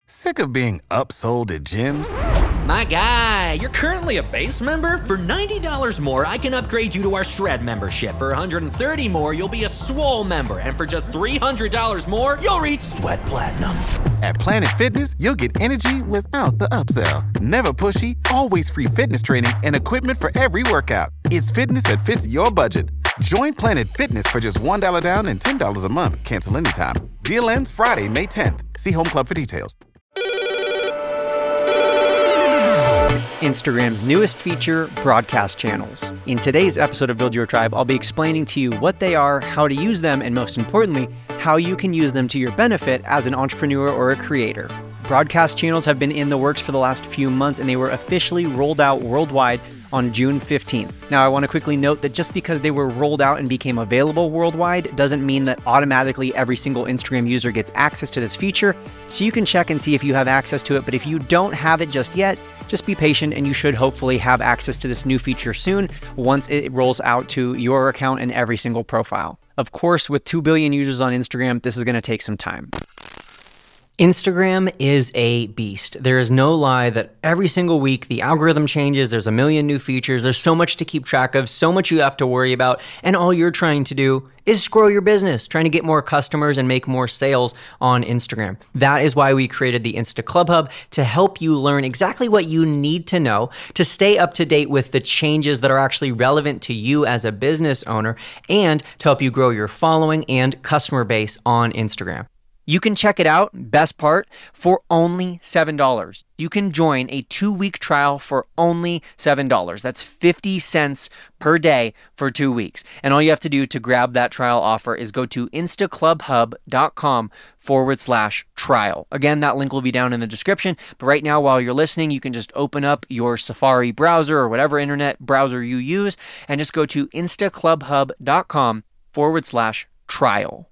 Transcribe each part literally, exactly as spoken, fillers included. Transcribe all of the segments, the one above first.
Sick of being upsold at gyms? My guy, you're currently a base member? For ninety dollars more, I can upgrade you to our Shred membership. For one hundred thirty dollars more, you'll be a Swole member. And for just three hundred dollars more, you'll reach Sweat Platinum. At Planet Fitness, you'll get energy without the upsell. Never pushy, always free fitness training and equipment for every workout. It's fitness that fits your budget. Join Planet Fitness for just one dollar down and ten dollars a month. Cancel anytime. Deal ends Friday, May tenth. See Home Club for details. Instagram's newest feature, broadcast channels. In today's episode of Build Your Tribe, I'll be explaining to you what they are, how to use them, and most importantly, how you can use them to your benefit as an entrepreneur or a creator. Broadcast channels have been in the works for the last few months, and they were officially rolled out worldwide on June fifteenth. Now, I want to quickly note that just because they were rolled out and became available worldwide doesn't mean that automatically every single Instagram user gets access to this feature, so you can check and see if you have access to it, but if you don't have it just yet, just be patient and you should hopefully have access to this new feature soon once it rolls out to your account and every single profile. Of course, with two billion users on Instagram, this is going to take some time. Instagram is a beast. There is no lie that every single week the algorithm changes, there's a million new features, there's so much to keep track of, so much you have to worry about, and all you're trying to do is grow your business, trying to get more customers and make more sales on Instagram. That is why we created the Insta Club Hub, to help you learn exactly what you need to know to stay up to date with the changes that are actually relevant to you as a business owner, and to help you grow your following and customer base on Instagram. You can check it out, best part, for only seven dollars. You can join a two-week trial for only seven dollars. That's fifty cents per day for two weeks. And all you have to do to grab that trial offer is go to instaclubhub.com forward slash trial. Again, that link will be down in the description. But right now, while you're listening, you can just open up your Safari browser or whatever internet browser you use and just go to instaclubhub.com forward slash trial.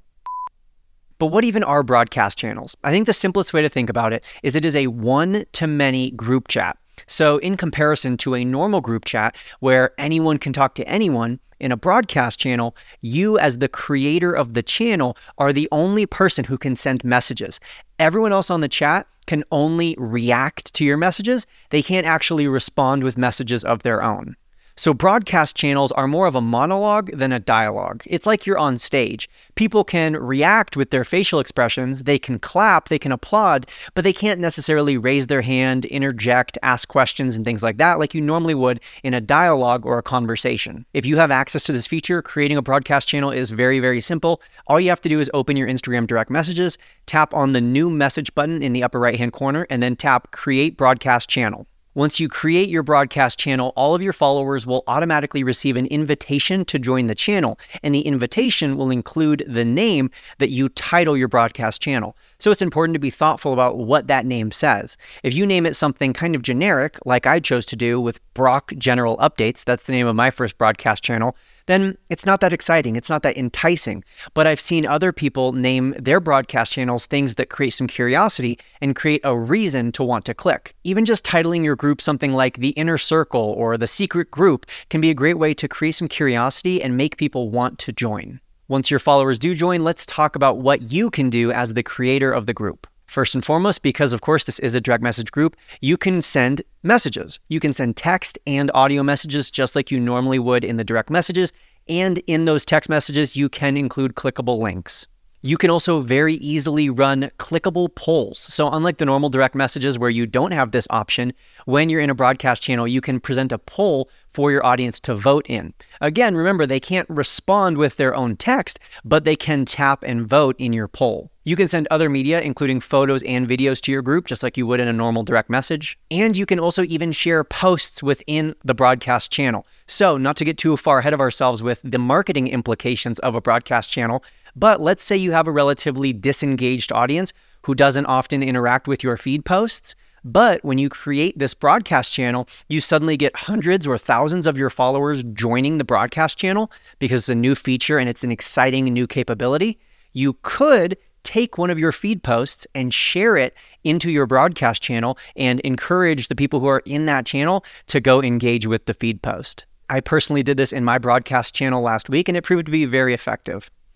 But what even are broadcast channels? I think the simplest way to think about it is it is a one-to-many group chat. So in comparison to a normal group chat where anyone can talk to anyone, in a broadcast channel, you as the creator of the channel are the only person who can send messages. Everyone else on the chat can only react to your messages. They can't actually respond with messages of their own. So broadcast channels are more of a monologue than a dialogue. It's like you're on stage. People can react with their facial expressions, they can clap, they can applaud, but they can't necessarily raise their hand, interject, ask questions, and things like that like you normally would in a dialogue or a conversation. If you have access to this feature, creating a broadcast channel is very, very simple. All you have to do is open your Instagram direct messages, tap on the new message button in the upper right-hand corner, and then tap Create Broadcast Channel. Once you create your broadcast channel, all of your followers will automatically receive an invitation to join the channel, and the invitation will include the name that you title your broadcast channel. So it's important to be thoughtful about what that name says. If you name it something kind of generic, like I chose to do with Brock General Updates, that's the name of my first broadcast channel, then it's not that exciting, it's not that enticing. But I've seen other people name their broadcast channels things that create some curiosity and create a reason to want to click. Even just titling your group something like The Inner Circle or The Secret Group can be a great way to create some curiosity and make people want to join. Once your followers do join, let's talk about what you can do as the creator of the group. First and foremost, because of course this is a direct message group, you can send messages. You can send text and audio messages just like you normally would in the direct messages. And in those text messages, you can include clickable links. You can also very easily run clickable polls. So unlike the normal direct messages where you don't have this option, when you're in a broadcast channel, you can present a poll for your audience to vote in. Again, remember, they can't respond with their own text, but they can tap and vote in your poll. You can send other media, including photos and videos, to your group, just like you would in a normal direct message. And you can also even share posts within the broadcast channel. So not to get too far ahead of ourselves with the marketing implications of a broadcast channel, but let's say you have a relatively disengaged audience who doesn't often interact with your feed posts. But when you create this broadcast channel, you suddenly get hundreds or thousands of your followers joining the broadcast channel because it's a new feature and it's an exciting new capability. You could take one of your feed posts and share it into your broadcast channel and encourage the people who are in that channel to go engage with the feed post. I personally did this in my broadcast channel last week and it proved to be very effective.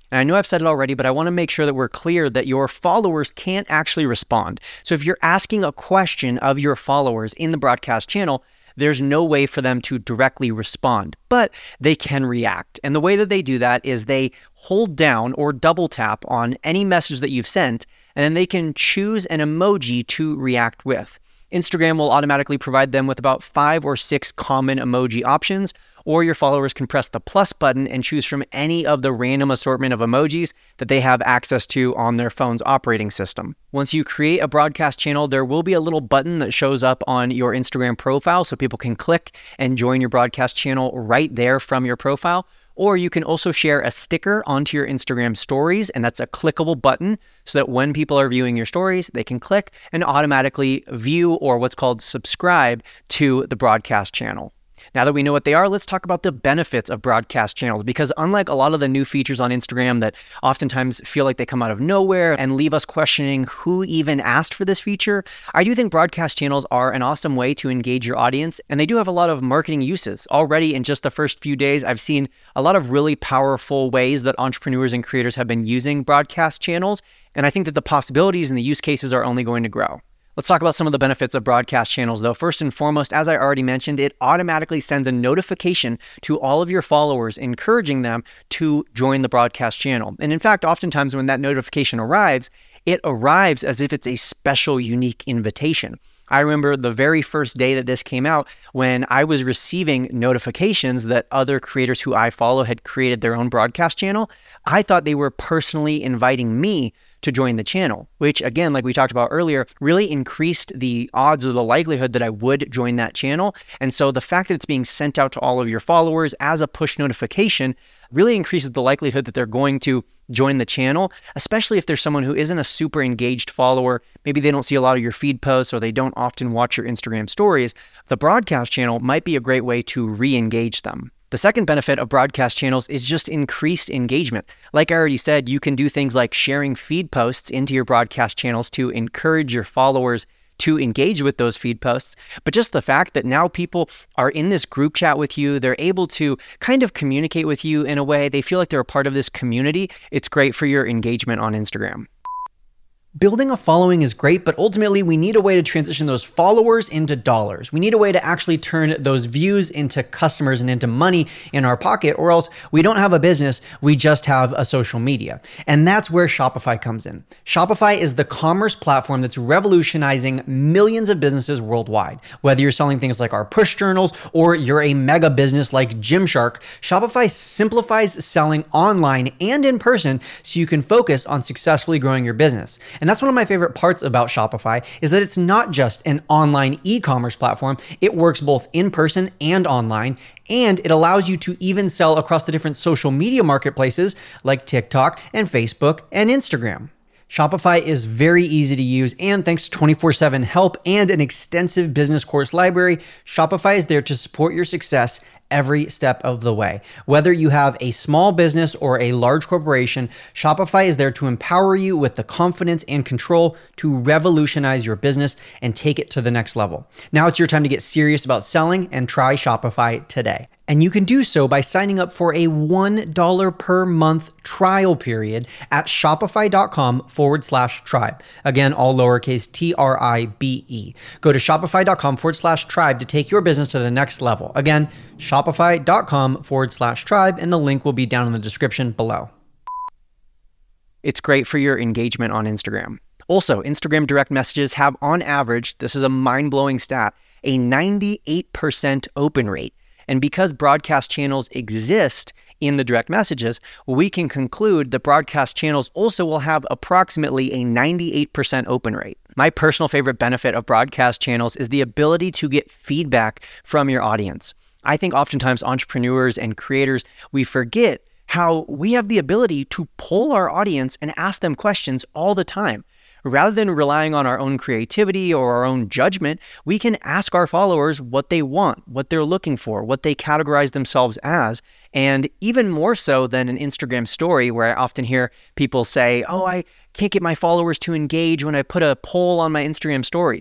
And I know I've said it already, but I want to make sure that we're clear that your followers can't actually respond. So if you're asking a question of your followers in the broadcast channel, there's no way for them to directly respond, but they can react. And the way that they do that is they hold down or double tap on any message that you've sent, and then they can choose an emoji to react with. Instagram will automatically provide them with about five or six common emoji options, or your followers can press the plus button and choose from any of the random assortment of emojis that they have access to on their phone's operating system. Once you create a broadcast channel, there will be a little button that shows up on your Instagram profile so people can click and join your broadcast channel right there from your profile. Or you can also share a sticker onto your Instagram stories, and that's a clickable button so that when people are viewing your stories, they can click and automatically view or what's called subscribe to the broadcast channel. Now that we know what they are, let's talk about the benefits of broadcast channels, because unlike a lot of the new features on Instagram that oftentimes feel like they come out of nowhere and leave us questioning who even asked for this feature, I do think broadcast channels are an awesome way to engage your audience, and they do have a lot of marketing uses. Already in just the first few days, I've seen a lot of really powerful ways that entrepreneurs and creators have been using broadcast channels, and I think that the possibilities and the use cases are only going to grow. Let's talk about some of the benefits of broadcast channels though. First and foremost, as I already mentioned, it automatically sends a notification to all of your followers, encouraging them to join the broadcast channel. And in fact, oftentimes when that notification arrives, it arrives as if it's a special, unique invitation. I remember the very first day that this came out, when I was receiving notifications that other creators who I follow had created their own broadcast channel. I thought they were personally inviting me to join the channel, which again, like we talked about earlier, really increased the odds or the likelihood that I would join that channel. And so the fact that it's being sent out to all of your followers as a push notification really increases the likelihood that they're going to join the channel, especially if there's someone who isn't a super engaged follower. Maybe they don't see a lot of your feed posts or they don't often watch your Instagram stories. The broadcast channel might be a great way to re-engage them. The second benefit of broadcast channels is just increased engagement. Like I already said, you can do things like sharing feed posts into your broadcast channels to encourage your followers to engage with those feed posts. But just the fact that now people are in this group chat with you, they're able to kind of communicate with you in a way, they feel like they're a part of this community. It's great for your engagement on Instagram. Building a following is great, but ultimately we need a way to transition those followers into dollars. We need a way to actually turn those views into customers and into money in our pocket, or else we don't have a business, we just have a social media. And that's where Shopify comes in. Shopify is the commerce platform that's revolutionizing millions of businesses worldwide. Whether you're selling things like our push journals or you're a mega business like Gymshark, Shopify simplifies selling online and in person so you can focus on successfully growing your business. And that's one of my favorite parts about Shopify, is that it's not just an online e-commerce platform. It works both in person and online, and it allows you to even sell across the different social media marketplaces like TikTok and Facebook and Instagram. Shopify is very easy to use, and thanks to twenty-four seven help and an extensive business course library, Shopify is there to support your success every step of the way. Whether you have a small business or a large corporation, Shopify is there to empower you with the confidence and control to revolutionize your business and take it to the next level. Now it's your time to get serious about selling and try Shopify today. And you can do so by signing up for a one dollar per month trial period at shopify.com forward slash tribe. Again, all lowercase T R I B E. Go to shopify.com forward slash tribe to take your business to the next level. Again, shopify.com forward slash tribe, and the link will be down in the description below. It's great for your engagement on Instagram. Also, Instagram direct messages have, on average, this is a mind-blowing stat, a ninety-eight percent open rate. And because broadcast channels exist in the direct messages, we can conclude that broadcast channels also will have approximately a ninety-eight percent open rate. My personal favorite benefit of broadcast channels is the ability to get feedback from your audience. I think oftentimes entrepreneurs and creators, we forget how we have the ability to poll our audience and ask them questions all the time. Rather than relying on our own creativity or our own judgment, we can ask our followers what they want, what they're looking for, what they categorize themselves as. And even more so than an Instagram story, where I often hear people say, oh, I can't get my followers to engage when I put a poll on my Instagram stories.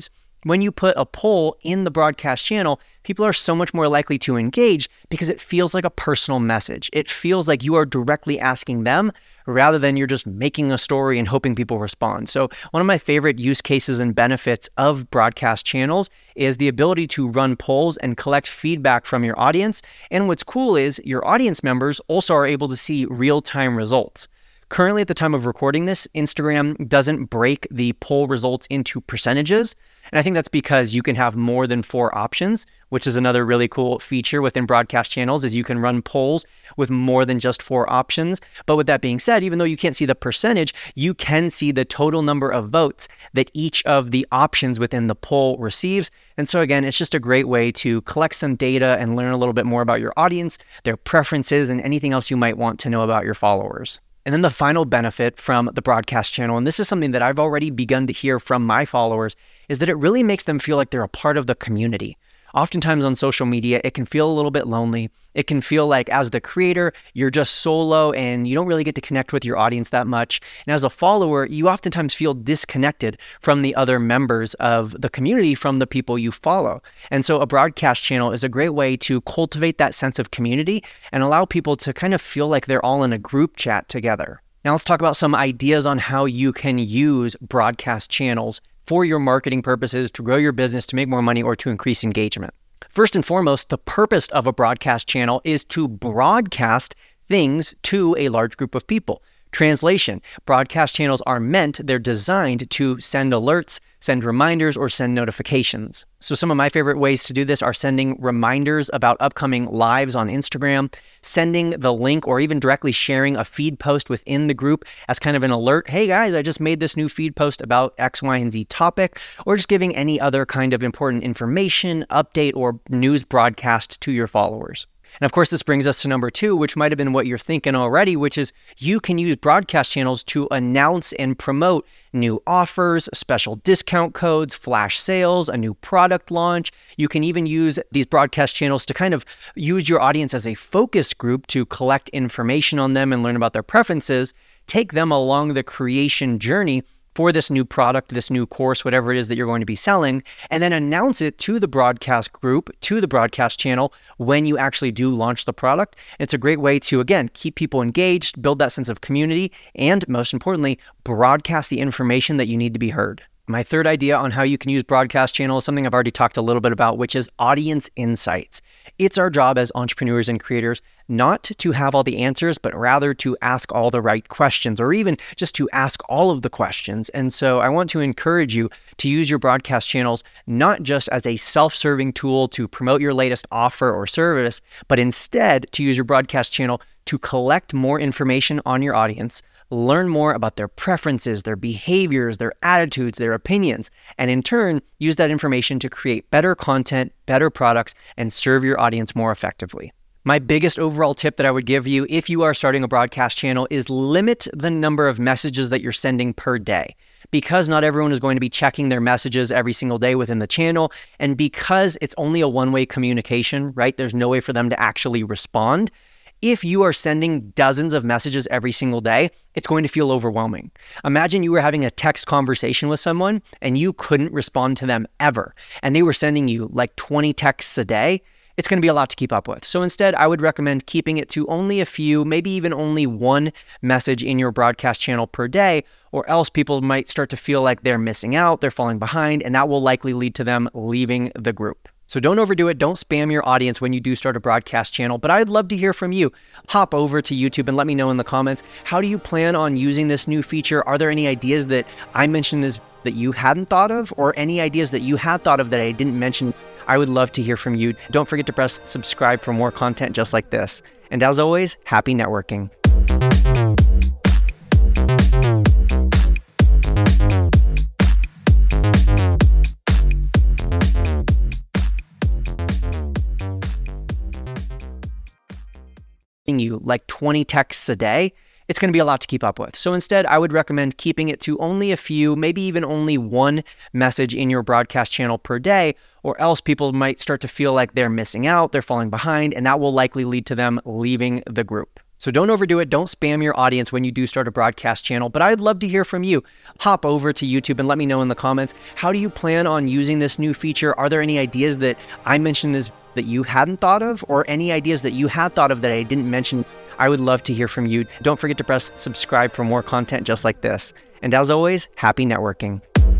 When you put a poll in the broadcast channel, people are so much more likely to engage because it feels like a personal message. It feels like you are directly asking them rather than you're just making a story and hoping people respond. So one of my favorite use cases and benefits of broadcast channels is the ability to run polls and collect feedback from your audience. And what's cool is your audience members also are able to see real-time results. Currently, at the time of recording this, Instagram doesn't break the poll results into percentages. And I think that's because you can have more than four options, which is another really cool feature within broadcast channels, is you can run polls with more than just four options. But with that being said, even though you can't see the percentage, you can see the total number of votes that each of the options within the poll receives. And so again, it's just a great way to collect some data and learn a little bit more about your audience, their preferences, and anything else you might want to know about your followers. And then the final benefit from the broadcast channel, and this is something that I've already begun to hear from my followers, is that it really makes them feel like they're a part of the community. Oftentimes on social media, it can feel a little bit lonely. It can feel like as the creator, you're just solo and you don't really get to connect with your audience that much. And as a follower, you oftentimes feel disconnected from the other members of the community, from the people you follow. And so a broadcast channel is a great way to cultivate that sense of community and allow people to kind of feel like they're all in a group chat together. Now let's talk about some ideas on how you can use broadcast channels for your marketing purposes, to grow your business, to make more money, or to increase engagement. First and foremost, the purpose of a broadcast channel is to broadcast things to a large group of people. Translation: broadcast channels are meant, they're designed to send alerts, send reminders, or send notifications. So some of my favorite ways to do this are sending reminders about upcoming lives on Instagram, sending the link, or even directly sharing a feed post within the group as kind of an alert. Hey guys, I just made this new feed post about X, Y, and Z topic, or just giving any other kind of important information, update, or news broadcast to your followers. And of course, this brings us to number two, which might have been what you're thinking already, which is you can use broadcast channels to announce and promote new offers, special discount codes, flash sales, a new product launch. You can even use these broadcast channels to kind of use your audience as a focus group to collect information on them and learn about their preferences, take them along the creation journey for this new product, this new course, whatever it is that you're going to be selling, and then announce it to the broadcast group, to the broadcast channel when you actually do launch the product. It's a great way to, again, keep people engaged, build that sense of community, and most importantly, broadcast the information that you need to be heard. My third idea on how you can use broadcast channels is something I've already talked a little bit about, which is audience insights. It's our job as entrepreneurs and creators not to have all the answers, but rather to ask all the right questions, or even just to ask all of the questions. And so I want to encourage you to use your broadcast channels not just as a self-serving tool to promote your latest offer or service, but instead to use your broadcast channel to collect more information on your audience, learn more about their preferences, their behaviors, their attitudes, their opinions, and in turn, use that information to create better content, better products, and serve your audience more effectively. My biggest overall tip that I would give you if you are starting a broadcast channel is limit the number of messages that you're sending per day. Because not everyone is going to be checking their messages every single day within the channel, and because it's only a one-way communication, right? There's no way for them to actually respond. If you are sending dozens of messages every single day, it's going to feel overwhelming. Imagine you were having a text conversation with someone and you couldn't respond to them ever, and they were sending you like twenty texts a day. It's going to be a lot to keep up with. So instead, I would recommend keeping it to only a few, maybe even only one message in your broadcast channel per day, or else people might start to feel like they're missing out, they're falling behind, and that will likely lead to them leaving the group. So don't overdo it. Don't spam your audience when you do start a broadcast channel, but I'd love to hear from you. Hop over to YouTube and let me know in the comments, how do you plan on using this new feature? Are there any ideas that I mentioned this that you hadn't thought of, or any ideas that you had thought of that I didn't mention? I would love to hear from you. Don't forget to press subscribe for more content just like this. And as always, happy networking. You like twenty texts a day, it's going to be a lot to keep up with. So instead, I would recommend keeping it to only a few, maybe even only one message in your broadcast channel per day, or else people might start to feel like they're missing out, they're falling behind, and that will likely lead to them leaving the group. So don't overdo it. Don't spam your audience when you do start a broadcast channel, but I'd love to hear from you. Hop over to YouTube and let me know in the comments, how do you plan on using this new feature? Are there any ideas that I mentioned this that you hadn't thought of, or any ideas that you had thought of that I didn't mention? I would love to hear from you. Don't forget to press subscribe for more content just like this. And as always, happy networking.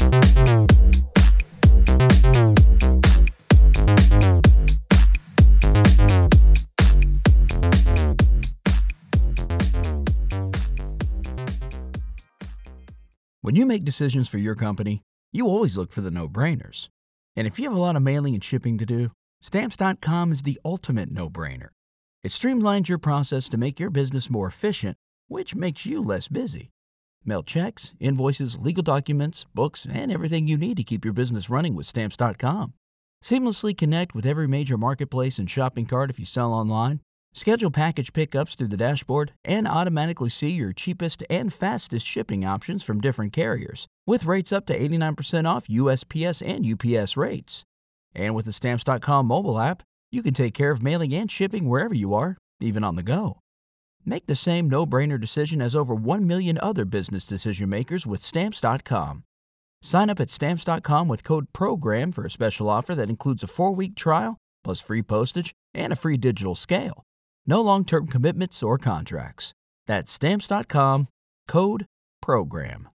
When you make decisions for your company, you always look for the no-brainers. And if you have a lot of mailing and shipping to do, Stamps dot com is the ultimate no-brainer. It streamlines your process to make your business more efficient, which makes you less busy. Mail checks, invoices, legal documents, books, and everything you need to keep your business running with Stamps dot com. Seamlessly connect with every major marketplace and shopping cart if you sell online. Schedule package pickups through the dashboard and automatically see your cheapest and fastest shipping options from different carriers, with rates up to eighty-nine percent off U S P S and U P S rates. And with the Stamps dot com mobile app, you can take care of mailing and shipping wherever you are, even on the go. Make the same no-brainer decision as over one million other business decision makers with Stamps dot com. Sign up at Stamps dot com with code PROGRAM for a special offer that includes a four-week trial, plus free postage and a free digital scale. No long-term commitments or contracts. That's Stamps dot com, code PROGRAM.